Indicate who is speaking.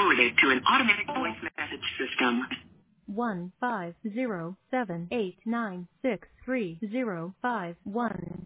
Speaker 1: forwarded to an automatic voice message system.
Speaker 2: 15078963051.